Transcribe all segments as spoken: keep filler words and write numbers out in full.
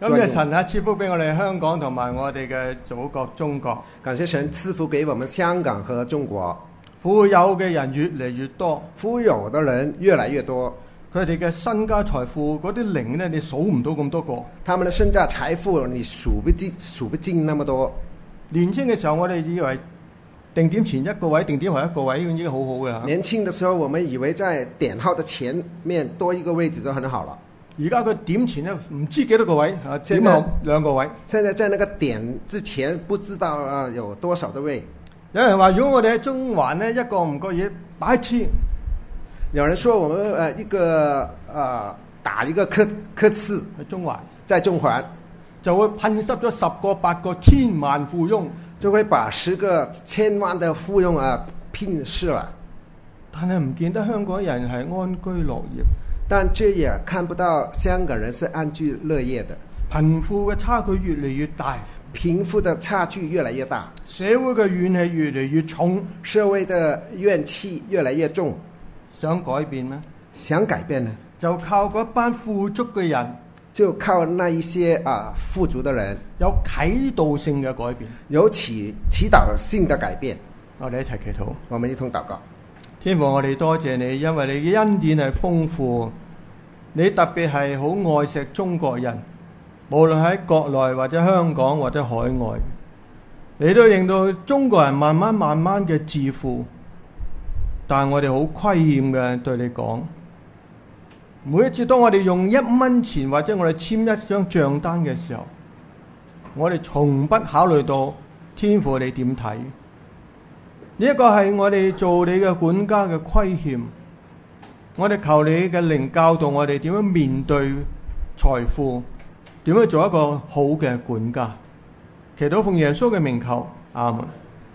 感謝神啊，賜福俾我哋香港同埋我哋嘅祖國中國。 感謝神賜福給我們香港和中國。 富有嘅人越嚟越多， 富有的人越來越多。 佢哋嘅身家財富嗰啲零呢，你數唔到咁多個。 他們的身家財富你數不盡數不盡那麼多。 年輕嘅時候我哋以為定點前一個位，定點後一個位已經好好嘅。 年輕的時候我們以為在點號的前面多一個位置就很好了。 而家佢點前呢，唔知幾多個位，啊，點後兩個位。 現在在那個點之前不知道啊有多少的位。 有人話如果我哋喺中環呢，一個唔覺意擺設， 有人說我們呃一個呃打一個刻刻字喺中環， 在中環就會噴濕咗十個八個千萬富翁， 就會把十個千萬的富翁啊拼死了。 但係唔見得香港人係安居樂業， 但這也看不到香港人是安居樂業的。 貧富嘅差距越嚟越大， 貧富的差距越來越大， 社會嘅怨氣越嚟越重， 社會的怨氣越來越重。 想改變咩？ 想改變呢？ 就靠嗰班富足嘅人， 就靠那一些啊富足的人， 有啟導性嘅改變， 有啟啟導性的改變。 我哋一齊祈禱， 我們一同禱告。 天父，我哋多謝你，因為你嘅恩典係豐富，你特別係好愛錫中國人，無論喺國內或者香港或者海外，你都令到中國人慢慢慢慢嘅致富。但係我哋好虧欠嘅對你講，每一次當我哋用一蚊錢或者我哋簽一張賬單嘅時候，我哋從不考慮到天父你點睇。呢一個係我哋做你嘅管家嘅虧欠。我哋求你嘅靈教導我哋點樣面對財富，點樣做一個好嘅管家。祈禱奉耶穌嘅名求，阿門。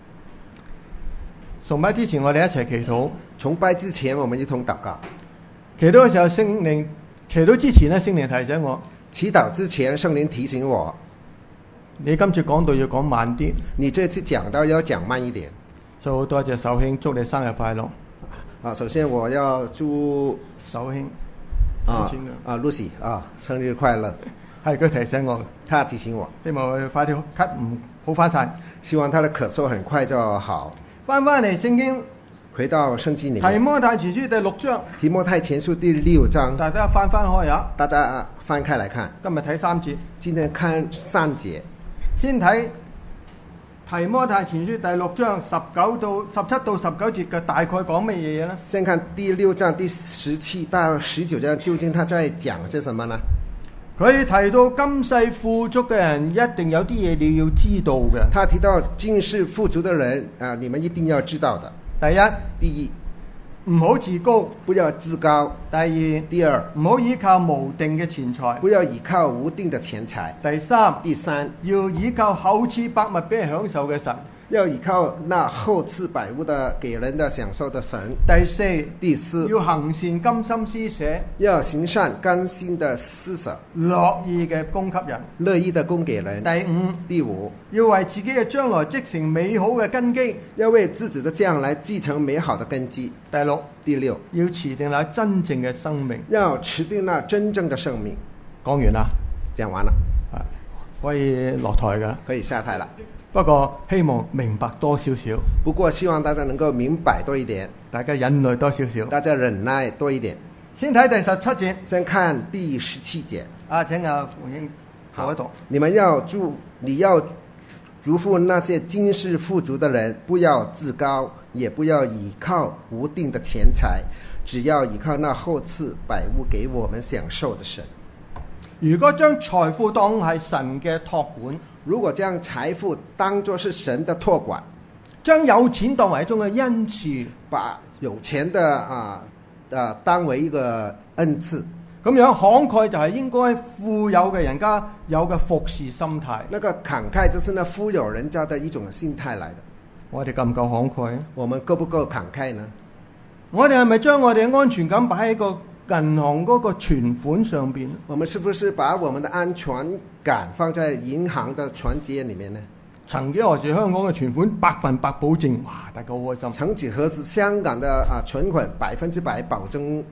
崇拜之前我哋一齊祈禱。 崇拜之前我們一同禱告。 祈禱嘅時候聖靈，祈禱之前呢聖靈提醒我。 祈禱之前聖靈提醒我， 你今次講道要講慢啲。 你這次講道要講慢一點。 所以好多謝首兄，祝你生日快樂。 啊，首先我要祝首兄啊啊 Lucy 啊生日快樂。 係佢提醒我， 他提醒我， 希望佢快啲咳唔好翻晒， 希望他的咳嗽很快就好。 翻翻嚟聖經， 回到聖經裏面， 提摩太前書第六章。 提摩太前書第六章， 大家翻翻開啊！ 大家翻開來看。 今日睇三節， 今天看三節。 先睇提摩太前書第六章十九到十七到十九節嘅大概講乜嘢嘢呢？ 先看第六章第十七到十九章，究竟他在講些什麼呢？ 佢提到今世富足嘅人一定有啲嘢你要知道嘅。 他提到今世富足的人啊，你們一定要知道的。 第一， 第一， 唔好自高， 不要自高。 第二， 第二， 唔好依靠無定嘅錢財， 不要依靠無定的錢財。 第三， 第三， 要依靠厚賜百物俾人享受嘅神， 要依靠那厚賜百物的給人的享受的神。 第四， 第四， 要行善甘心施捨， 要行善甘心的施捨， 樂意嘅供給人， 樂意的供給人。 第五， 第五， 要為自己嘅將來積成美好嘅根基， 要為自己的將來繼承美好的根基。 第六， 第六， 要持定那真正嘅生命， 要持定那真正的生命。 講完啦， 講完了， 可以落台噶， 可以下台了。 不過希望明白多少少， 不過希望大家能夠明白多一點， 大家忍耐多少少， 大家忍耐多一點。 先睇第十七節， 先看第十七節。 啊，請阿馮英讀一讀。 你們要祝，你要囑咐那些今世富足的人，不要自高，也不要倚靠無定的錢財，只要倚靠那厚賜百物給我們享受的神。 如果將財富當係神嘅託管， 如果將財富當作是神的託管， 將有錢當為一種嘅恩賜， 把有錢的啊啊當為一個恩賜， 咁樣慷慨就係應該富有嘅人家有嘅服侍心態。 那個慷慨就是那富有人家的一種心態來的。 我哋夠唔夠慷慨？ 我們夠不夠慷慨呢？ 我哋係咪將我哋嘅安全感擺喺個銀行嗰個存款上邊？ 我們是不是把我們的安全感放在銀行的存折裏面呢？ 曾幾何時香港嘅存款百分百保證，哇！大家好開心。 曾幾何時香港的啊存款百分之百保證，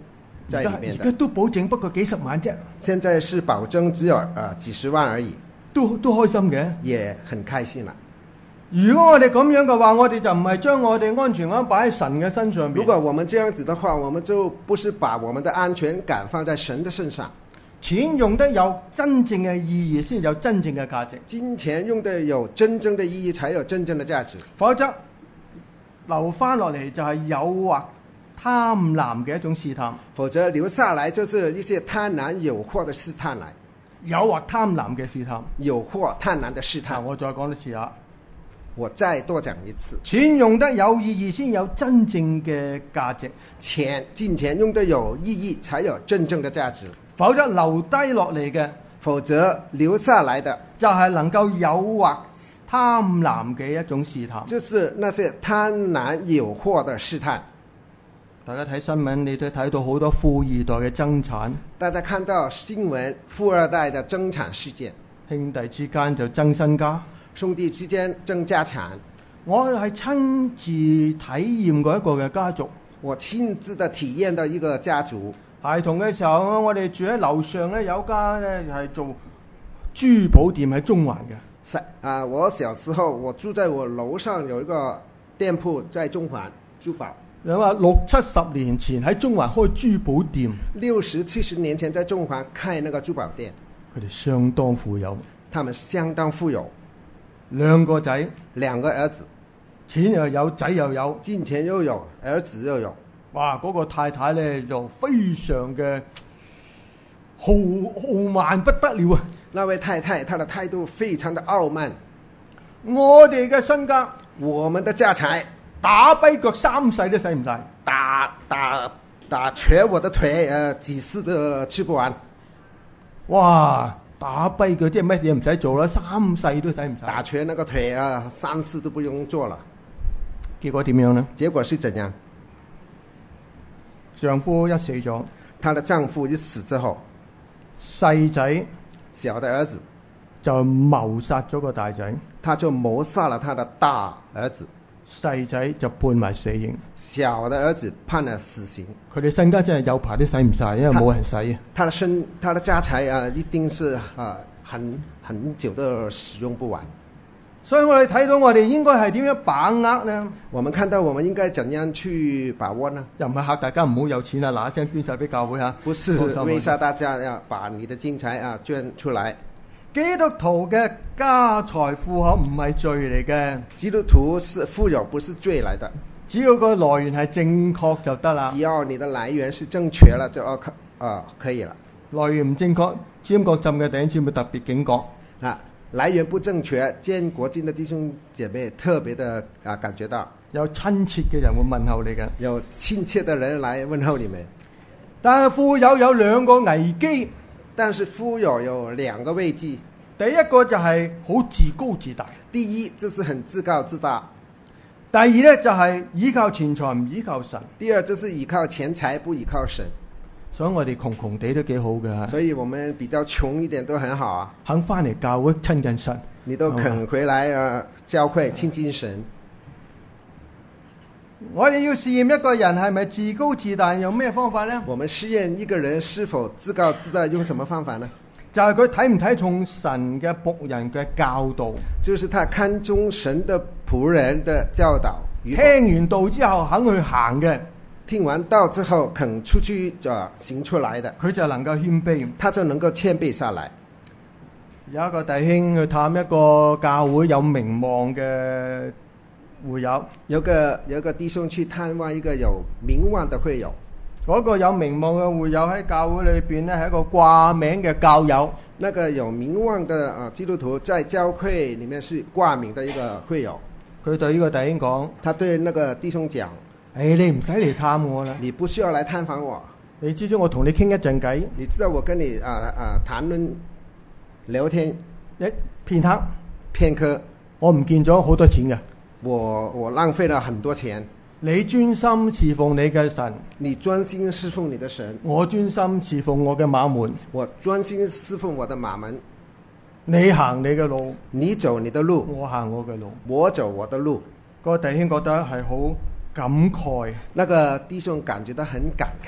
在里面而家的。 都保證不過幾十萬啫， 現在是保證只有呃幾十萬而已， 都都開心嘅。 也很開心啦。 如果我哋咁樣嘅話，我哋就唔係將我哋安全感擺喺神嘅身上邊。 如果我們這樣子的話，我們就不是把我們的安全感放在神的身上。 錢用得有真正嘅意義，先有真正嘅價值。 金錢用得有真正的意義，才有真正的價值。 否則留翻落嚟就係誘惑貪婪嘅一種試探。 否則留下來就是一些貪婪誘惑的試探來。 誘惑貪婪嘅試探。 誘惑貪婪的試探。 我再講一次啊。 我再多講一次。 錢用得有意義，先有真正嘅價值。 錢金錢用得有意義，才有真正的價值。 否則留低落嚟嘅， 否則留下來的就係能夠誘惑貪婪嘅一種試探。 就是那些貪婪誘惑的試探。 大家睇新聞，你都睇到好多富二代嘅爭產。 大家看到新聞，富二代的爭產事件， 兄弟之間就爭身家。 兄弟之間爭家產。 我係親自體驗過一個嘅家族。 我親自的體驗到一個家族。 孩童嘅時候，我哋住喺樓上咧，有間咧係做珠寶店喺中環嘅。 啊，我小時候我住在我樓上有一個店鋪在中環珠寶。 你話六七十年前喺中環開珠寶店。 六十七十年前在中環開那個珠寶店。 佢哋相當富有。 他們相當富有。 兩個仔， 兩個兒子， 錢又有，仔又有， 金錢又有，兒子又有。 哇！嗰、那個太太咧就非常嘅豪傲慢不得了啊！ 那位太太，她的態度非常的傲慢。 我哋嘅身家， 我們的家財， 打跛腳三世都使唔晒， 打打打瘸我的腿，呃，幾次都吃不完。 哇！打跛腳即係乜嘢唔使做啦，三世都使唔晒。 打瘸那個腿啊，三次都不用做了。 結果點樣呢？ 結果是怎樣？ 丈夫一死咗， 她的丈夫一死之後， 細仔小的兒子就謀殺咗個大仔， 他就謀殺了他的大兒子， 細仔就判埋死刑， 小的兒子判了死刑。 佢哋身家真係有排都使唔晒，因為冇人使啊。 他的身，他的家財啊，一定是啊，很很久都使用不完。 所以我哋睇到我哋應該係點樣把握呢？ 我們看到我們應該怎樣去把握呢？ 又唔係嚇大家唔好有錢啊，嗱一聲捐晒俾教會嚇。 不是為啥大家要把你的金財啊捐出來？ 基督徒嘅家財富口唔係罪嚟嘅。 基督徒是富有，不是罪來的。 只要個來源係正確就得啦。 只要你的來源是正確了，就可啊可以了。 來源唔正確，尖角浸嘅弟兄姊妹特別警覺啊。來源不正確，堅國金的弟兄姐妹特別的啊感覺到有親切嘅人會問候你嘅， 有親切的人來問候你們。 但係富有有兩個危機， 但是富有有兩個危機。 第一個就係好自高自大， 第一就是很自高自大。 第二呢，就係依靠錢財唔依靠神。 第二就是依靠錢財不依靠神。 所以我哋窮窮地都幾好㗎。 所以我們比較窮一點都很好啊。 肯翻嚟教會親近神， 你都肯回來啊教會親近神。 我哋要試驗一個人係咪自高自大，用咩方法呢？ 我們試驗一個人是否自高自大，用什麼方法呢？ 就係佢睇唔睇重神嘅僕人嘅教導。 就是他看重神的僕人的教導。 聽完道之後肯去行嘅。 聽完道之後肯出去就行出來的， 佢就能夠謙卑， 他就能夠謙卑下來。 有一個弟兄去探一個教會有名望嘅會友， 有個有個弟兄去探望一個有名望的會友。 嗰個有名望嘅會友喺教會裏邊咧係一個掛名嘅教友。 那個有名望的啊基督徒在教會裡面是掛名的一個會友。 佢對呢個弟兄講， 他對那個弟兄講。 誒、哎，你唔使嚟探我啦， 你不需要來探訪我。 你知唔知我同你傾一陣偈？ 你知道我跟你啊啊談論聊天一片刻， 片刻， 我唔見咗好多錢嘅。 我我浪費了很多錢。 你專心侍奉你嘅神， 你專心侍奉你的神。 我專心侍奉我嘅馬門， 我專心侍奉我的馬門。 你行你嘅路， 你走你的路， 我行我嘅路， 我走我的路。 個弟兄覺得係好感慨， 那個弟兄感覺到很感慨，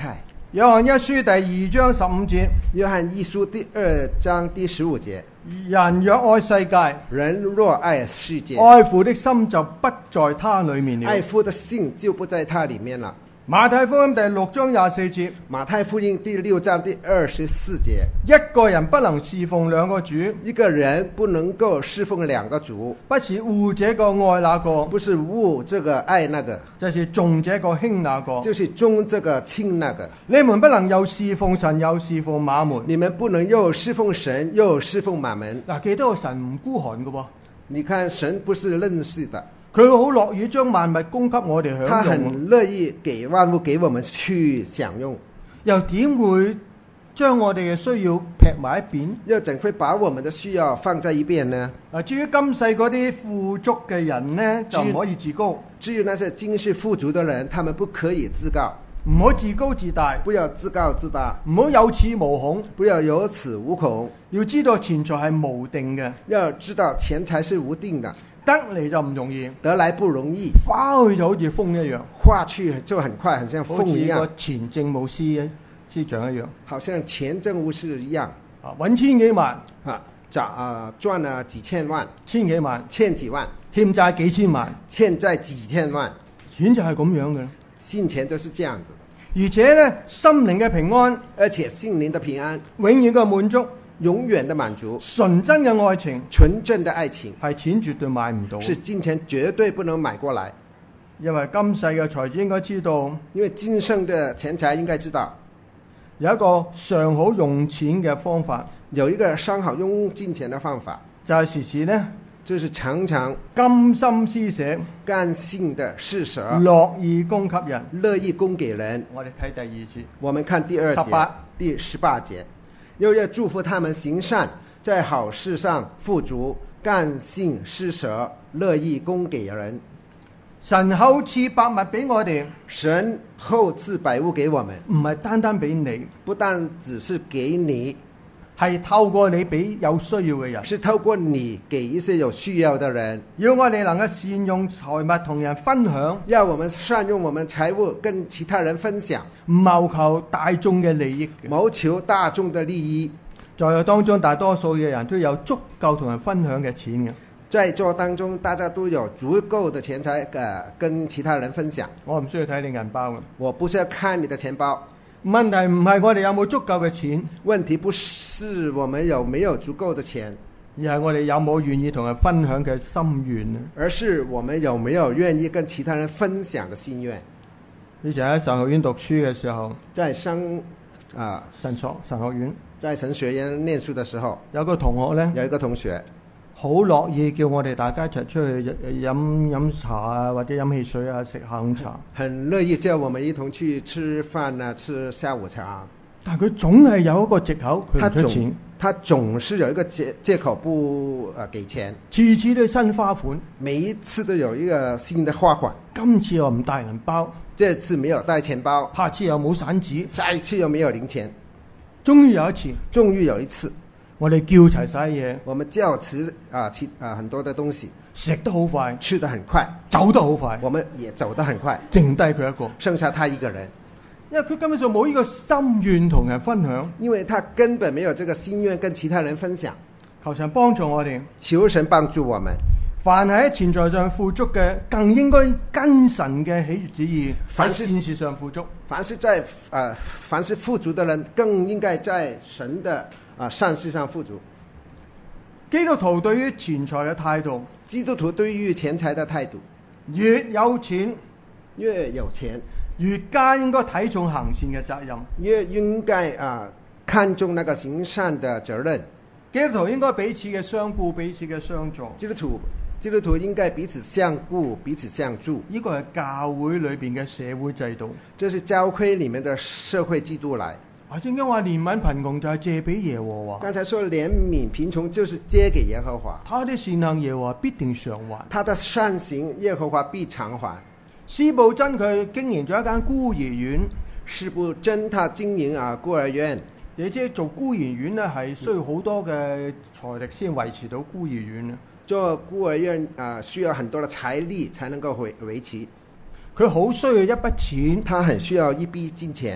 約翰一書第二章十五節， 約翰一書第二章第十五節， 人若愛世界， 人若愛世界， 愛父的心就不在他裏面了。 愛父的心就不在他裡面了。 馬太福音第六章廿四節， 馬太福音第六章第二十四節， 一個人不能侍奉兩個主， 一個人不能夠侍奉兩個主， 不是惡這個愛那個， 不是惡這個愛那個， 就是重這個輕那個， 就是重這個輕那個。 你們不能又侍奉神又侍奉馬門。 你們不能又侍奉神又侍奉馬門。 嗱，記得個神唔孤寒嘅喎， 你看神不是吝嗇的， 佢好樂意將萬物供給我哋他享用， 很樂意給萬物給我們去享用， 又點會將我哋嘅需要撇埋一邊？ 又怎會把我們的需要放在一邊呢？ 嗱，至於今世嗰啲富足嘅人呢，就唔可以自高， 至於那些今世富足的人，他們不可以自高， 唔好自高自大， 不要自高自大， 唔好有恃無恐， 不要有恃無恐。 要知道錢財係無定嘅， 要知道錢財是無定的， 得嚟就唔容易， 得來不容易， 花去就好似風一樣， 花去就很快，很像好似風一樣， 個前政務司司長一樣， 好像前政務司一樣， 啊，揾千幾萬， 啊，賺啊賺了幾千萬， 千幾萬， 欠幾萬， 欠債幾千萬， 欠債幾千萬， 錢就係咁樣嘅， 金錢就是這樣子。 而且呢，心靈嘅平安， 而且心靈的平安， 永遠嘅滿足， 永遠的滿足， 純真嘅愛情， 純正的愛情， 係錢絕對買唔到， 是金錢絕對不能買過來。 因為今世嘅財主應該知道， 因為今生的錢財應該知道， 有一個上好用錢嘅方法， 有一個上好用金錢的方法， 就係時時呢， 就是常常甘心施捨， 甘心的施捨， 樂意供給人， 樂意供給人。 我哋睇第二節， 我們看第二節， 十八第十八節，又要祝福他們行善，在好事上富足，甘心施捨，樂意供給人。 神厚賜百物俾我哋， 神厚賜百物給我們， 唔係單單俾你， 不但只是給你， 係透過你俾有需要嘅人， 是透過你給一些有需要的人， 要我哋能夠善用財物同人分享， 要我們善用我們財物跟其他人分享， 謀求大眾嘅利益， 謀求大眾的利益。 在座當中大多數嘅人都有足夠同人分享嘅錢嘅。 在座當中，大家都有足夠的錢財，呃，跟其他人分享。 我唔需要睇你銀包嘅， 我不是要看你的錢包。 問題唔係我哋有冇足夠嘅錢， 問題不是我們有沒有足夠的錢， 而係我哋有冇願意同人分享嘅心願啊！ 而是我們有沒有願意跟其他人分享的心願。 以前喺神學院讀書嘅時候， 在商啊神學神學院， 在神學院念書的時候， 有個同學呢， 有一個同學好樂意叫我哋大家一齊出去飲飲茶啊，或者飲汽水啊，食下午茶。 很樂意叫我們一同去吃飯啊，吃下午茶。 但佢總係有一個藉口，佢唔出錢。 他總是有一個借借口不呃給錢。 次次都新花款， 每一次都有一個新的花款。 今次又唔帶銀包， 這次沒有帶錢包， 下次又冇散紙， 下一次又沒有零錢。 終於有一次， 終於有一次。 我哋叫齊晒嘢， 我們叫齊啊，其啊很多的東西， 食得好快， 吃得很快， 走得好快， 我們也走得很快， 剩低佢一個， 剩下他一個人， 因為佢根本上冇呢個心願同人分享， 因為他根本沒有這個心願跟其他人分享。 求神幫助我哋， 求神幫助我們。 凡係喺錢財上富足嘅，更應該跟神嘅喜悅旨意，喺善事上富足。 凡是在呃凡是富足的人，更應該在神的啊、呃、善事上富足。 基督徒對於錢財嘅態度， 基督徒對於錢財的態度， 越有錢越有錢， 越加應該睇重行善嘅責任， 越應該啊、呃、看重那個行善的責任。 基督徒應該彼此嘅相顧，彼此嘅相助。 基督徒基督徒應該彼此相顧，彼此相助。 呢個係教會裏邊嘅社會制度， 這是教會裡面的社會制度來。 啊，正經話憐憫貧窮就係借俾耶和華。 剛才說憐憫貧窮就是借給耶和華。 他的善行耶和華必定償還。 他的善行耶和華必償還。 司布真佢經營咗一間孤兒院。 司布真他經營啊孤兒院。 你知做孤兒院呢係需要好多嘅財力先維持到孤兒院啊。 做孤兒院啊需要很多的財力才能夠維維持。 佢好需要一筆錢， 他很需要一筆金錢。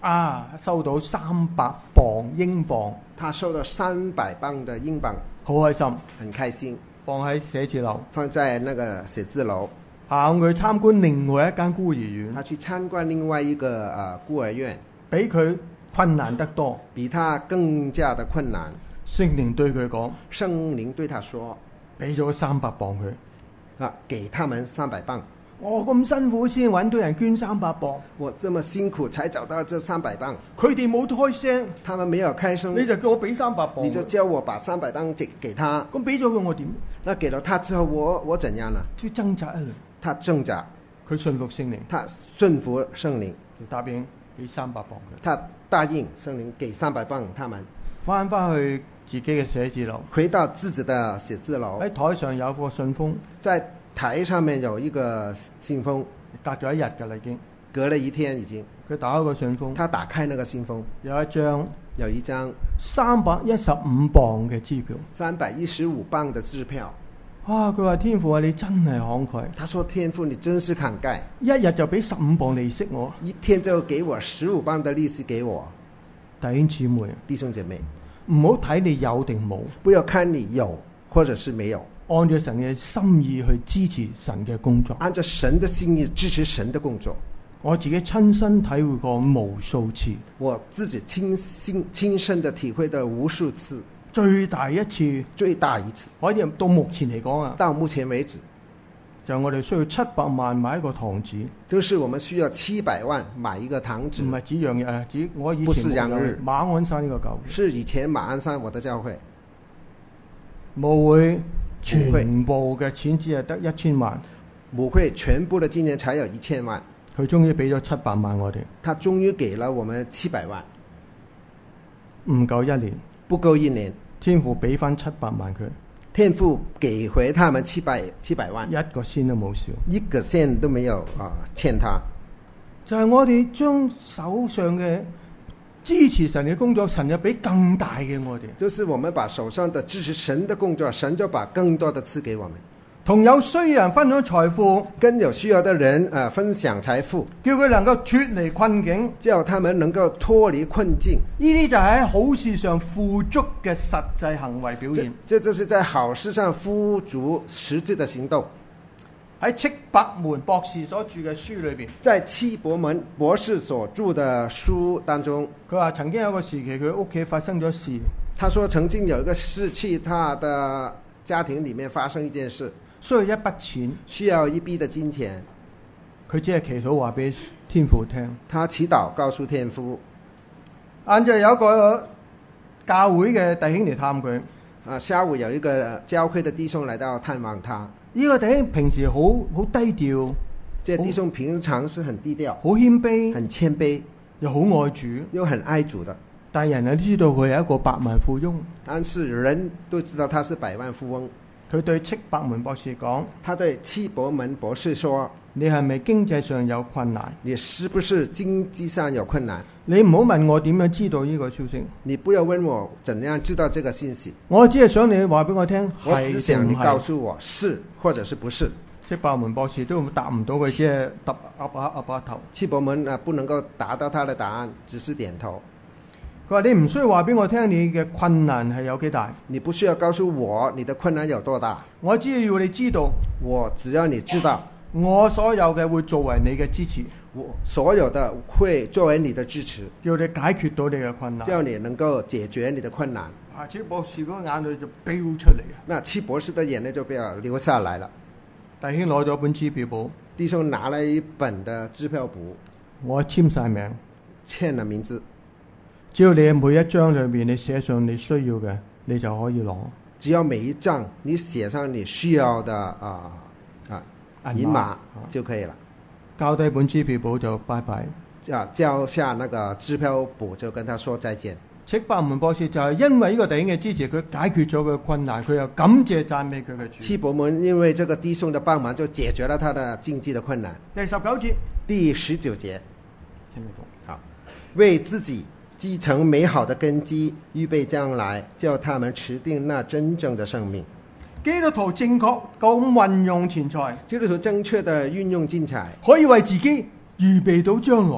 啊，收到三百磅英鎊， 他收到三百磅的英镑， 好開心， 很開心， 放喺寫字樓。 放在那個寫字樓。 行去參觀另外一間孤兒院， 他去參觀另外一個呃孤兒院， 比佢困難得多， 比他更加的困難。 聖靈對佢講， 聖靈對他說， 俾咗三百磅佢， 啊，給他們三百磅。 我咁辛苦先揾到人捐三百磅， 我這麼辛苦才找到這三百磅， 佢哋冇開聲， 他們沒有開聲， 你就叫我俾三百磅， 你就叫我把三百磅給給他。 咁俾咗佢我點？ 那給了他之後，我我怎樣呢？ 佢掙扎一輪， 他掙扎， 佢信服聖靈， 他順服聖靈， 就答應俾三百磅佢。 他答應聖靈給三百磅他們。 翻返去自己嘅寫字樓， 回到自己的寫字樓， 喺台上有個信封， 在台上面有一個信封， 隔咗一日㗎啦已經， 隔了一天已經。 佢打開個信封， 他打開那個信封， 有一張有一張三百一十五磅嘅支票， 三百一十五磅的支票。 啊！佢話天父啊，你真係慷慨。 他說天父你真是慷慨， 一日就俾十五磅利息我， 一天就給我十五磅的利息給我。 弟兄姊妹， 弟兄姐妹， 唔好睇你有定冇， 不要看你有或者是沒有， 按照神嘅心意去支持神嘅工作。 按照神的心意支持神的工作。 我自己親身體會過無數次， 我自己親身親身的體會到無數次。 最大一次， 最大一次， 可以到目前嚟講啊， 到目前為止， 就我哋需要七百萬買一個堂子， 就是我們需要七百萬買一個堂子。 唔係指洋日啊，指我以前不是洋日， 馬鞍山呢個教會， 是以前馬鞍山我的教會， 母會全部嘅錢只係得一千萬， 母會全部的今年才有一千萬， 佢終於俾咗七百萬我哋， 他終於給了我們七百萬， 唔夠一年， 不夠一年， 天父俾翻七百萬佢， 天父給回他們七百七百萬， 一個仙都冇少， 一個仙都沒有啊欠他。 就係我哋將手上嘅支持神嘅工作，神就俾更大嘅我哋。 就是我們把手上的支持神的工作，神就把更多的賜給我們。 同有需要人分享財富， 跟有需要的人啊分享財富， 叫佢能夠脫離困境， 叫他們能夠脫離困境。 呢啲就係喺好事上付足嘅實際行為表現。 這這就是在好事上付足實際的行動。 喺戚伯門博士所著嘅書裏邊， 在戚伯門博士所著的書當中， 佢話曾經有個時期佢屋企發生咗事。 他說曾經有一個時期，他的家庭裡面發生一件事， 需要一筆錢， 需要一筆的金錢。 佢只係祈禱話俾天父聽， 他祈禱告訴天父。 晏晝有一個教會嘅弟兄嚟探佢。 啊，下午有一個教會的弟兄來到探望他。 呢個弟兄平時好好低調， 這弟兄平常是很低調， 好謙卑， 很謙卑， 又好愛主， 又很愛主的。 但人人都知道佢係一個百萬富翁。 但是人都知道他是百萬富翁。 佢對戚伯門博士講， 他對戚伯門博士說： 你係咪經濟上有困難？ 你是不是經濟上有困難？ 你唔好問我點樣知道呢個消息。 你不要問我怎樣知道這個信息。 我只係想你話俾我聽， 我只想你係告訴我是或者是不是。 戚伯門博士都答唔到佢，只係揼噏下噏下頭。 戚伯門啊，不能夠達到他的答案，只是點頭。 佢話你唔需要話俾我聽你嘅困難係有幾大， 你不需要告訴我你的困難有多大， 我只要你知道， 我只要你知道， 我所有嘅會作為你嘅支持， 我所有的會作為你的支持， 叫你解決到你嘅困難， 叫你能夠解決你的困難。 啊，戚博士嗰個眼淚就飆出嚟啊！ 那戚博士的眼淚就不要流下來了。 弟兄攞咗本支票簿， 弟兄拿了一本的支票簿， 我簽晒名， 簽了名字。 只要你每一張裏面你寫上你需要嘅，你就可以攞。 只要每一張你寫上你需要的啊啊銀碼就可以了。 交低本支票簿就拜拜。 啊，交下那個支票簿就跟他說再見。 戚伯門博士就係因為呢個弟兄嘅支持，佢解決咗佢嘅困難，佢又感謝讚美佢嘅主。 戚伯門因為這個弟兄的幫忙，就解決了他的經濟的困難。 第十九節， 第十九節， 請你讀。 好，為自己積成美好的根基，預備將來，叫他們持定那真正的生命。 基督徒正確咁運用錢財， 基督徒正確的運用金財， 可以為自己預備到將來。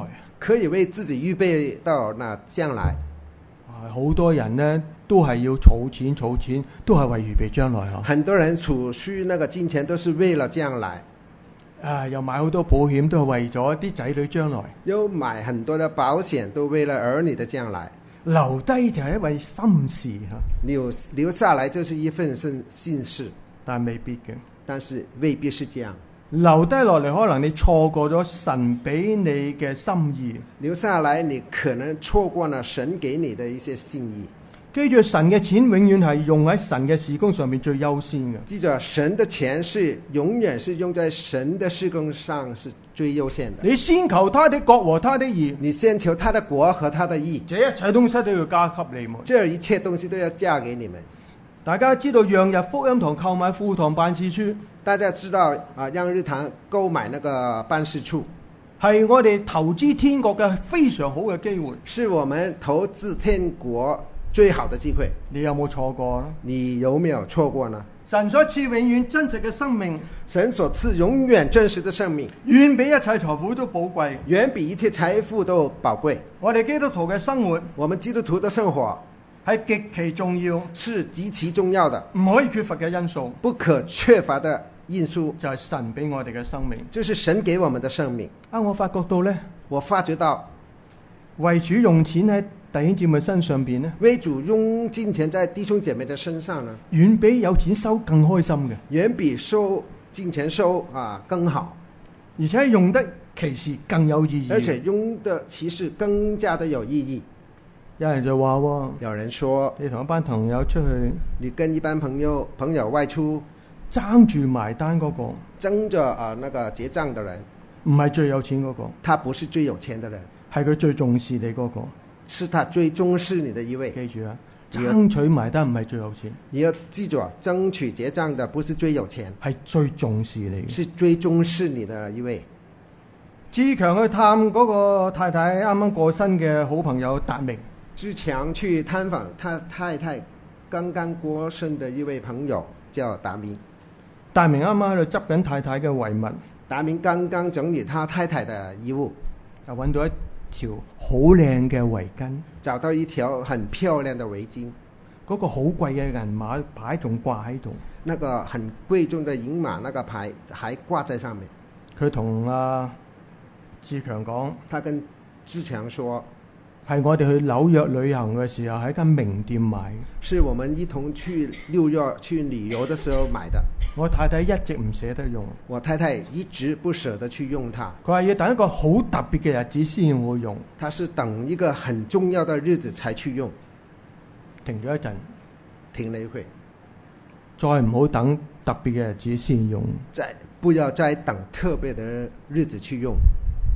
可以為自己預備到那將來。 啊，好多人呢都係要儲錢儲錢，都係為預備將來嗬。 很多人儲蓄那個金錢都是為了將來。 啊，又買好多保險都係為咗啲仔女將來。 又買很多的保險都為了兒女的將來。 留低就係一位心事嚇。 留留下來就是一份心心事， 但未必嘅。 但是未必是這樣。 留低落嚟，可能你錯過咗神俾你嘅心意。 留下來，你可能錯過了神給你的一些心意。 記住，神嘅錢永遠係用喺神嘅事工上面最優先嘅。 記住，神的錢是永遠是用在神的事工上是最優先的。 你先求他的國和他的義， 你先求他的國和他的義， 這一切東西都要加給你們。 這一切東西都要加給你們。 大家知道讓日福音堂購買副堂辦事處， 大家知道啊，讓日堂購買那個辦事處係我哋投資天國嘅非常好嘅機會， 是我們投資天國最好的機會。 你有冇錯過呢？ 你有沒有錯過呢？ 神所賜永遠真實嘅生命， 神所賜永遠真實的生命， 遠比一切財富都寶貴， 遠比一切財富都寶貴。 我哋基督徒嘅生活， 我們基督徒的生活係極其重要， 是極其重要的， 唔可以缺乏嘅因素， 不可缺乏的因素就係神俾我哋嘅生命， 就是神給我們的生命。 啊，我發覺到呢， 我發覺到為主用錢喺弟兄姊妹身上邊呢， 為主用金錢在弟兄姐妹的身上呢， 遠比有錢收更開心嘅， 遠比收金錢收啊更好， 而且用得其時更有意義， 而且用得其時更加的有意義。 有人就話喎， 有人說你同一班朋友出去， 你跟一班朋友朋友外出， 爭住埋單嗰個， 爭着啊那個結賬的人， 唔係最有錢嗰個， 他不是最有錢的人， 係佢最重視你嗰個， 是他最重視你的一位。 記住啊，爭取埋單唔係最有錢， 你要記住啊，爭取結賬的不是最有錢， 係最重視你， 是最重視你的一位。 志強去探嗰個太太啱啱過身嘅好朋友達明， 志強去探訪他太太剛剛過身的一位朋友叫達明。 達明啱啱喺度執緊太太嘅遺物， 達明剛剛整理他太太的遺物， 就揾到一條好靚嘅圍巾， 找到一條很漂亮的圍巾， 嗰個好貴嘅銀碼牌仲掛喺度， 那個很貴重的銀碼那個牌還掛在上面。 佢同阿志強講， 他跟志強說， 係我哋去紐約旅行嘅時候喺間名店買， 是我們一同去紐約去旅遊的時候買的。 我太太一直唔捨得用， 我太太一直不捨得去用它。 佢話要等一個好特別嘅日子先會用。 他是等一個很重要的日子才去用。 停咗一陣， 停了一會， 再唔好等特別嘅日子先用。 再不要再等特別的日子去用。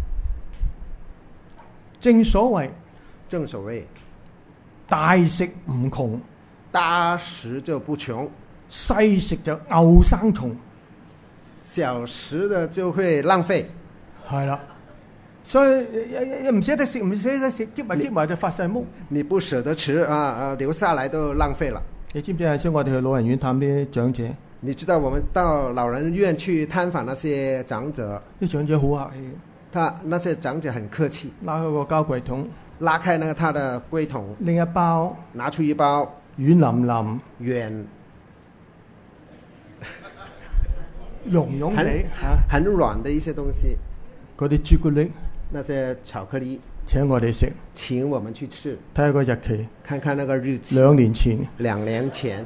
正所謂， 正所謂大食唔窮， 大食就不窮， 細食就牛生蟲， 小食的就會浪費。 係啦，所以唔捨得食，唔捨得食，積埋積埋就發晒毛。 你不捨得吃啊啊，留下來都浪費了。 你知唔知有時我哋去老人院探啲長者？ 你知道我們到老人院去探訪那些長者， 啲長者好客氣， 他那些長者很客氣， 拉開個膠櫃桶， 拉開那個他的櫃桶， 拎一包， 拿出一包軟腍腍、 軟溶溶地很很軟的一些東西， 嗰啲朱古力， 那些巧克力， 請我哋食， 請我們去吃， 睇下個日期， 看看那個日期， 兩年前， 兩年前，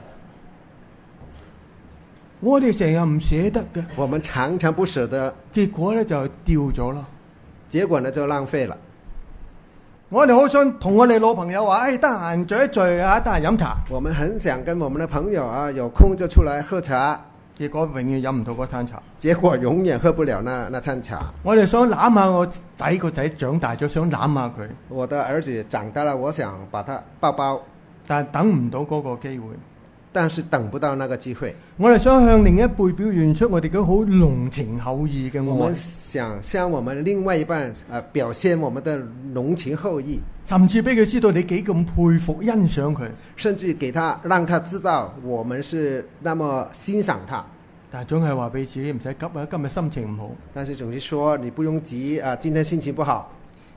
我哋成日唔捨得嘅， 我們常常不捨得， 結果咧就掉咗啦， 結果呢就浪費了。 我哋好想同我哋老朋友話，誒，得閒聚一聚啊，得閒飲茶。 我們很想跟我們的朋友啊，有空就出來喝茶。 結果永遠飲唔到嗰餐茶， 結果永遠喝不了那那餐茶。 我哋想攬下我仔，個仔長大咗，想攬下佢。 我的兒子長大了，我想把他抱抱， 但係等唔到嗰個機會。 但是等不到那個機會。 我哋想向另一輩表現出我哋嘅好濃情厚意嘅愛。 我們想向我們另外一半啊表現我們的濃情厚意， 甚至俾佢知道你幾咁佩服欣賞佢， 甚至給他讓他知道我們是那麼欣賞他。 但係總係話俾自己唔使急啊，今日心情唔好。 但是總是說你不用急啊，今天心情不好。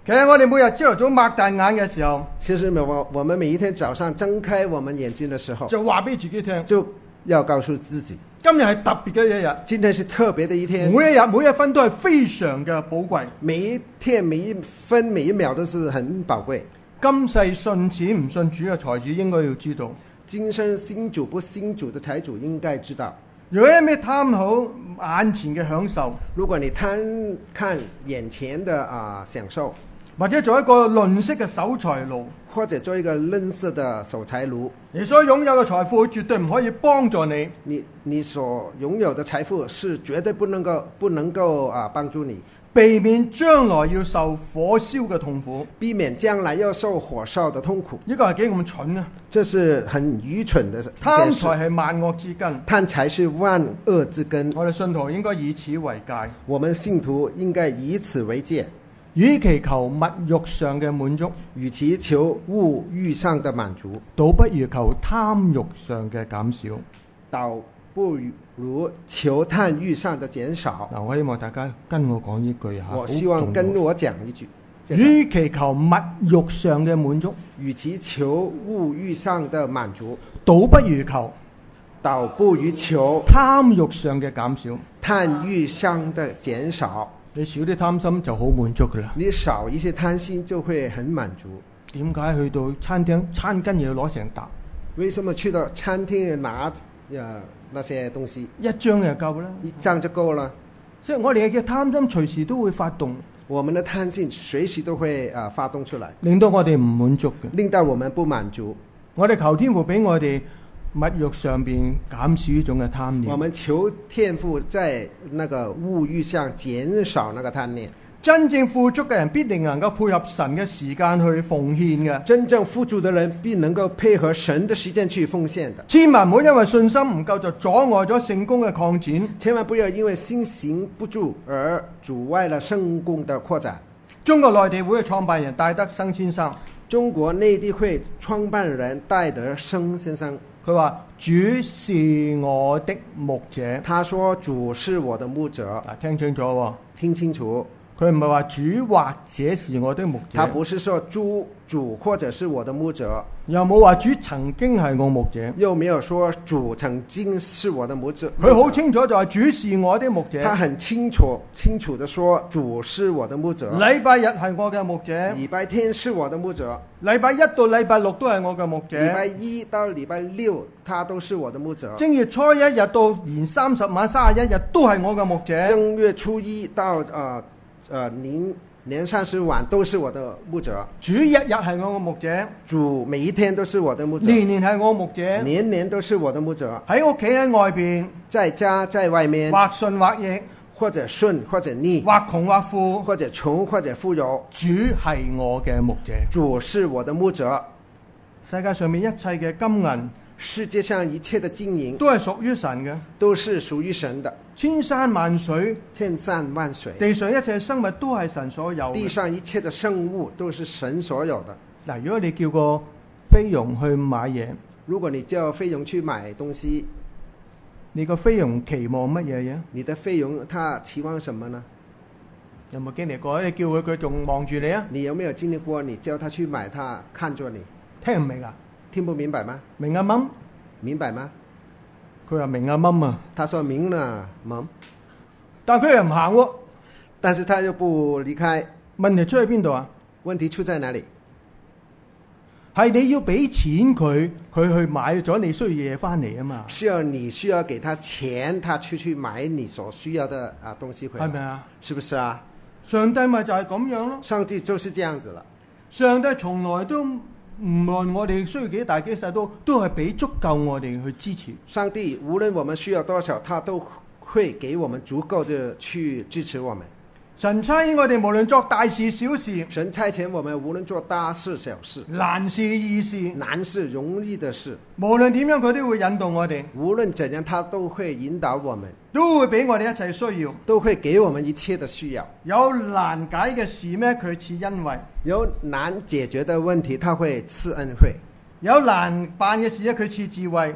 其實我哋每日朝頭早擘大眼嘅時候， 其實我我們每一天早上睜開我們眼睛的時候， 就話俾自己聽， 就要告訴自己， 今日係特別嘅一日， 今天是特別的一天， 每一日每一分都係非常嘅寶貴， 每一天每一分每一秒都是很寶貴。 今世信錢唔信主嘅財主應該要知道， 今生信主不信主的財主應該知道， 如果有咩貪好眼前嘅享受， 如果你貪看眼前的啊、呃、享受， 或者做一個吝嗇嘅守財奴， 或者做一個吝嗇的守財奴， 你所擁有嘅財富絕對唔可以幫助你。 你你所擁有的財富是絕對不能夠不能夠啊幫助你， 避免將來要受火燒嘅痛苦， 避免將來要受火燒的痛苦。 呢個係幾咁蠢啊！ 這是很愚蠢的。 貪財係萬惡之根， 貪財是萬惡之根。 我哋信徒應該以此為戒。 我們信徒應該以此為戒。 與其求物欲上嘅滿足， 與其求物欲上的滿足， 倒不如求貪欲上嘅減少。 倒不如求貪欲上的減少。 嗱，我希望大家跟我講呢句嚇。 我希望跟我講一句。 與其求物欲上嘅滿足， 與其求物欲上的滿足， 倒不如求， 倒不如求貪欲上嘅減少。 貪欲上的減少。 你少啲貪心就好滿足噶啦。 你少一些貪心就會很滿足。 點解去到餐廳餐巾要攞成沓？ 為什麼去到餐廳拿呃那些東西？ 一張就夠啦， 一張就夠了。 即係我哋嘅貪心隨時都會發動。 我們的貪心隨時都會啊、呃、發動出來， 令到我哋唔滿足嘅， 令到我們不滿足。 我哋求天父俾我哋物欲上邊減少呢種嘅貪念。 我們求天父在那個物欲上減少那個貪念。 真正富足嘅人必定能夠配合神嘅時間去奉獻嘅。 真正富足的人必能夠配合神的時間去奉獻的。 千萬唔好因為信心唔夠就阻礙咗聖工嘅擴展。 千萬不要因為信心不足而阻礙了聖工的擴展。 中國內地會嘅創辦人戴德生先生， 中國內地會創辦人戴德生先生， 佢話主是我的牧者。 他說主是我的牧者。 啊，聽清楚喎， 聽清楚。 佢唔係話主或者是我的牧者， 他不是說主主或者是我的牧者， 又冇話主曾經係我牧者， 又沒有說主曾經是我的牧者。 佢好清楚就係主是我的牧者， 他很清楚清楚地說主是我的牧者。 禮拜日係我嘅牧者， 禮拜天是我的牧者， 禮拜一到禮拜六都係我嘅牧者， 禮拜一到禮拜六他都是我的牧者。 正月初一日到年三十晚三十一日都係我嘅牧者， 正月初一到啊呃年年三十晚都是我的牧者。 主日日係我嘅牧者， 主每一天都是我的牧者， 年年係我牧者， 年年都是我的牧者。 喺屋企喺外邊， 在家在外面， 或順或逆， 或者順或者逆， 或窮或富， 或者窮或者富有， 主係我嘅牧者， 主是我的牧者。 世界上面一切嘅金銀， 世界上一切的金銀都係屬於神嘅， 都是屬於神的。 千山萬水， 千山萬水， 地上一切生物都係神所有嘅， 地上一切的生物都是神所有的。 嗱，如果你叫個菲傭去買嘢， 如果你叫菲傭去買東西， 你個菲傭期望乜嘢嘢？ 你的菲傭他期望什麼呢？ 有冇經歷過？你叫佢，佢仲望住你啊？ 你有沒有經歷過？你叫他去買，他看着你， 聽唔明啊？ 聽不明白嗎？ 明啊蚊， 明白嗎？ 佢話明啊蚊啊， 他說明了蚊， 但佢又唔行喎， 但是他又不離開。 問題出喺邊度啊？ 問題出在哪裡？ 係你要俾錢佢，佢去買咗你需要嘢翻嚟啊嘛。 是要你需要給他錢，他出去買你所需要的啊東西回來， 係咪啊？ 是不是啊？ 上帝咪就係咁樣咯。 上帝就是這樣子了。 上帝從來都唔論我哋需要幾大幾細，都都係俾足夠我哋去支持。 上帝無論我們需要多少，他都會給我們足夠的去支持我們。 神差遣我哋無論作大事小事， 神差遣我們無論做大事小事， 難事易事， 難事容易的事， 無論點樣佢都會引導我哋， 無論怎樣他都會引導我們， 都會俾我哋一切需要， 都會給我們一切的需要。 有難解嘅事咩？佢賜恩惠； 有難解決的問題，他會賜恩惠； 有難辦嘅事咧，佢賜智慧；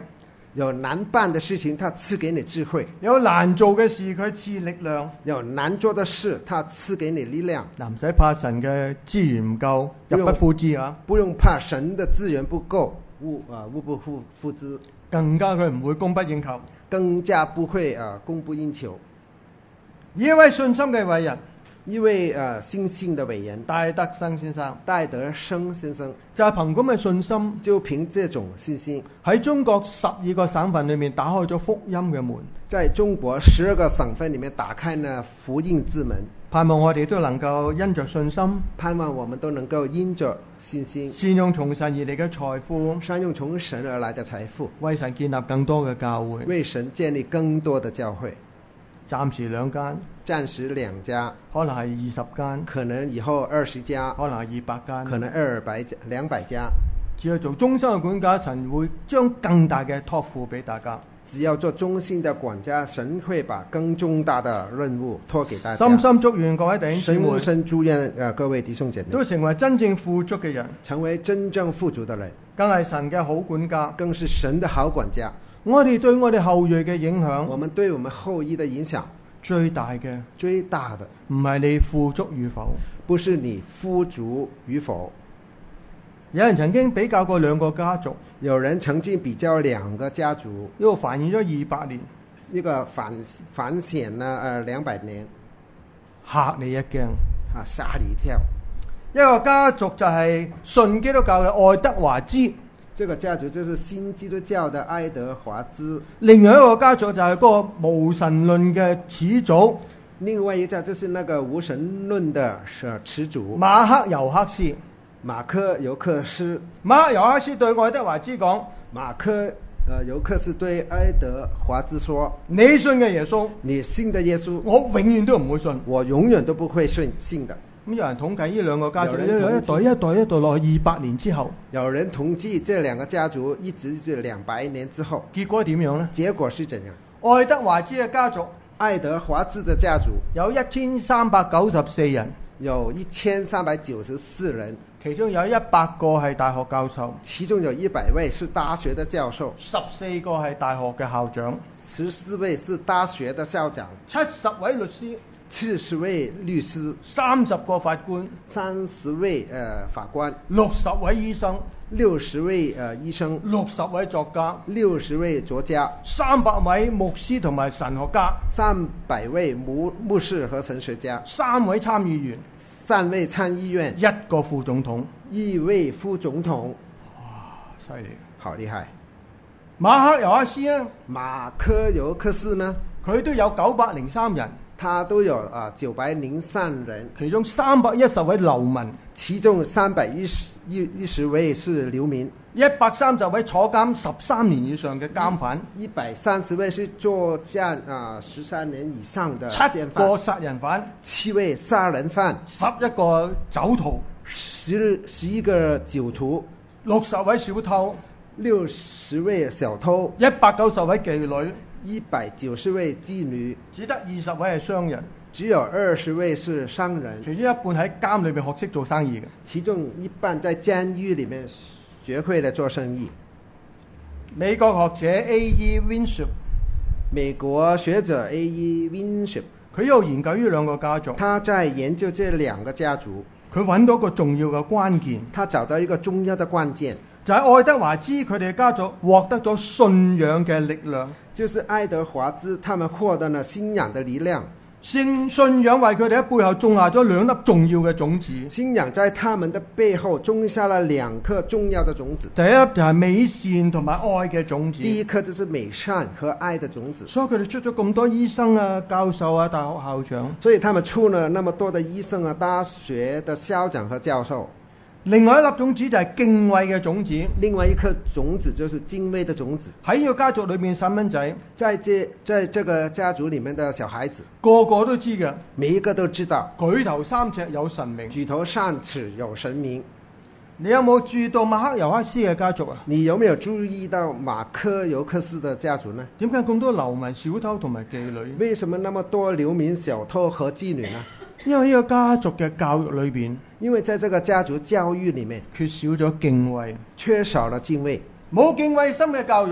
有難辦的事情，他賜給你智慧； 有難做嘅事，佢賜力量。 有難做的事，他賜給你力量。 嗱，唔使怕神嘅資源唔夠，入不敷支啊！ 不用怕神的資源不夠，物啊物不敷敷支， 更加佢唔會供不應求， 更加不會啊供不應求。 一位信心嘅偉人， 一位啊信心的偉人， 戴德生先生， 戴德生先生就係憑咁嘅信心， 就憑這種信心， 喺中國十二個省份裏面打開咗福音嘅門。 在中國十二個省份裏面打開呢福音之門。 盼望我哋都能夠因着信心， 盼望我們都能夠因着信心， 善用從神而嚟嘅財富， 善用從神而來的財富， 為神建立更多嘅教會， 為神建立更多的教會。 暫時兩間， 暫時兩家， 可能係二十間， 可能以後二十家， 可能係二百間， 可能二百家、兩百家。 只要做中心嘅管家，神會將更大嘅託付俾大家。 只要做中心的管家，神會把更重大的任務託給大家。 深深祝願各位弟兄姊妹， 深深祝願誒各位弟兄姐妹都成為真正富足嘅人， 成為真正富足的人， 更係神嘅好管家， 更是神的好管家。 我哋對我哋後裔嘅影響， 我們對我們後裔的影響最大嘅， 最大的唔係你富足與否， 不是你富足與否。 有人曾經比較過兩個家族， 有人曾經比較兩個家族， 一個繁衍咗二百年， 一個繁繁衍呢誒兩百年， 嚇你一驚， 啊嚇你一跳。 一個家族就係信基督教嘅愛德華茲， 這個家族就是新基督教的愛德華茲。 另外一個家族就係嗰個無神論嘅始祖， 另外一個就是那個無神論的始祖馬克尤克斯。 馬克尤克斯， 馬克尤克斯對愛德華茲講： 馬克呃尤克斯對愛德華茲說： 你信嘅耶穌， 你信的耶穌， 我永遠都唔會信， 我永遠都不會信信的。 咁有人統計呢兩個家族， 有一代一代一代落去二百年之後， 有人統計這兩個家族一直至兩百年之後， 結果點樣呢？ 結果是怎樣？ 愛德華茲嘅家族， 愛德華茲的家族有一千三百九十四人， 有一千三百九十四人， 其中有一百個係大學教授， 其中有一百位是大學的教授， 十四個係大學嘅校長， 十四位是大學的校長， 七十位律師， 七十位律師， 三十個法官， 三十位呃法官， 六十位醫生， 六十位呃醫生， 六十位作家， 六十位作家， 三百位牧師同埋神學家， 三百位牧牧師和神學家， 三位參議員， 三位參議員， 一個副總統， 一位副總統。 哇，犀利， 好厲害。 馬克尤克斯呢？ 馬克尤克斯呢？ 佢都有九百零三人， 他都有啊九百零三人， 其中三百一十位流民， 其中三百一十一一十位是流民， 一百三十位坐監十三年以上嘅監犯， 一百三十位是坐監啊十三年以上的七個殺人犯， 七位殺人犯， 十一個酒徒， 十十一個酒徒， 六十位小偷， 六十位小偷， 一百九十位妓女， 一百九十位妓女， 只得二十位係商人， 只有二十位是商人， 其中一半喺監裏面學識做生意嘅， 其中一半在監獄裏面學會了做生意。 美國學者 A E Winship， 美國學者 A E Winship， 佢有研究呢兩個家族， 他在研究這兩個家族， 佢揾到一個重要嘅關鍵， 他找到一個重要的關鍵， 就係愛德華茲佢哋家族獲得咗信仰嘅力量， 就是愛德華茲他們獲得了信仰的力量。 信信仰為佢哋喺背後種下咗兩粒重要嘅種子， 信仰在他們的背後種下了兩顆重要的種子。 第一就係美善同埋愛嘅種子， 第一顆就是美善和愛的種子。 所以佢哋出咗咁多醫生啊、教授啊、大學校長， 所以他們出了那麼多的醫生啊、大學的校長和教授。 另外一粒種子就係敬畏嘅種子， 另外一顆種子就是敬畏的種子。 喺呢個家族裏面細蚊仔， 在這在這個家族裏面的小孩子， 個個都知嘅， 每一個都知道， 舉頭三尺有神明， 舉頭三尺有神明。 你有冇注意到馬克尤克斯嘅家族啊？ 你有沒有注意到馬克尤克斯的家族呢？ 點解咁多流民、小偷同埋妓女？ 為什麼那麼多流民、小偷和妓女呢？ 因為呢個家族嘅教育裏邊， 因為在這個家族教育裏面缺少咗敬畏， 缺少了敬畏， 冇敬畏心嘅教育，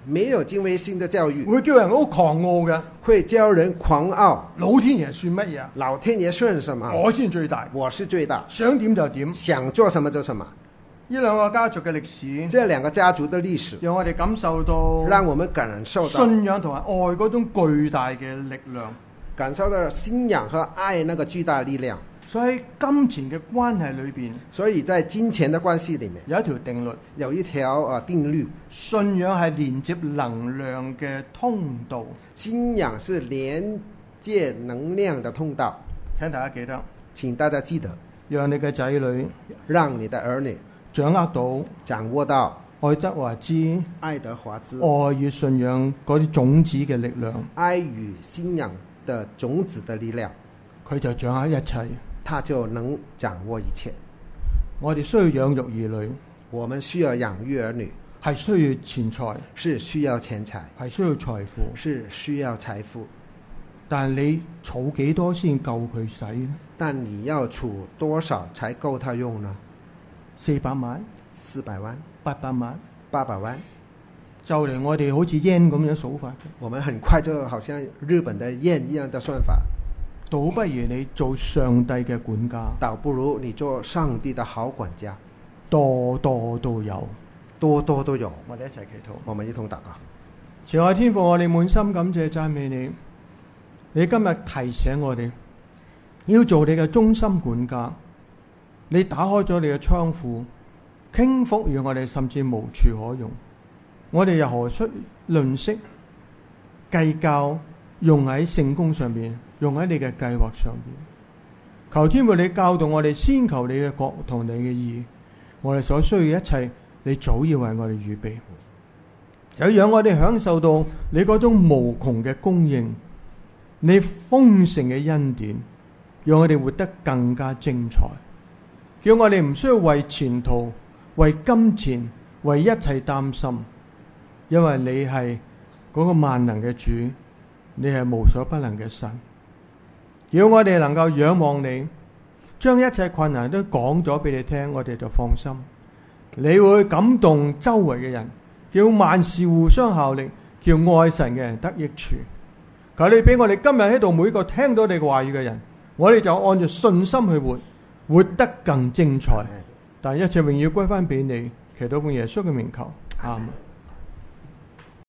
沒有敬畏心的教育， 會叫人好狂傲嘅。 會教人狂傲。 老天爺算乜嘢啊？ 老天爺算什麼？ 我先最大， 我是最大， 想點就點。 想做什麼就什麼。 呢兩個家族嘅歷史， 這兩個家族的歷史， 讓我哋感受到， 讓我們感受到信仰同埋愛嗰種巨大嘅力量， 感受到信仰和愛那個巨大力量。 所以喺金錢嘅關係裏邊， 所以在金錢的關係裡面， 有一條定律， 有一條啊定律， 信仰係連接能量嘅通道。 信仰是連接能量的通道。 請大家記得， 請大家記得， 讓你嘅仔女， 讓你的兒女掌握到， 掌握到愛德華茲， 愛德華茲愛與信仰嗰啲種子嘅力量， 愛與信仰的種子的力量， 佢就掌握一切， 他就能掌握一切。 我哋需要養育兒女， 我們需要養育兒女， 係需要錢財， 是需要錢財， 係需要財富， 是需要財富。 但你儲幾多先夠佢使呢？ 但你要儲多少才夠他用呢？ 四百萬、 四百萬、 八百萬、 八百萬， 就嚟我哋好似 yen 咁樣數法嘅。 我們很快就好像日本的 yen 一樣的算法。 倒不如你做上帝嘅管家， 倒不如你做上帝的好管家， 多多都有， 多多都有。 我哋一齊祈禱， 我們一同禱告。 慈愛天父，我哋滿心感謝讚美你。你今日提醒我哋要做你嘅忠心管家，你打開咗你嘅倉庫，傾福與我哋，甚至無處可用。我哋又何須吝嗇計較用喺聖工上面，用喺你嘅計劃上面？求天父你教導我哋，先求你嘅國同你嘅義，我哋所需要一切，你早已為我哋預備，就讓我哋享受到你嗰種無窮嘅供應，你豐盛嘅恩典，讓我哋活得更加精彩，叫我哋唔需要為前途、為金錢、為一切擔心，因為你係嗰個萬能嘅主，你係無所不能嘅神。叫我哋能夠仰望你，將一切困難都講咗俾你聽，我哋就放心。你會感動周圍嘅人，叫萬事互相效力，叫愛神嘅人得益處。求你俾我哋今日喺度每個聽到你嘅話語嘅人，我哋就按照信心去活，活得更精彩。但一切榮耀歸翻俾你，祈禱奉耶穌嘅名求，阿們。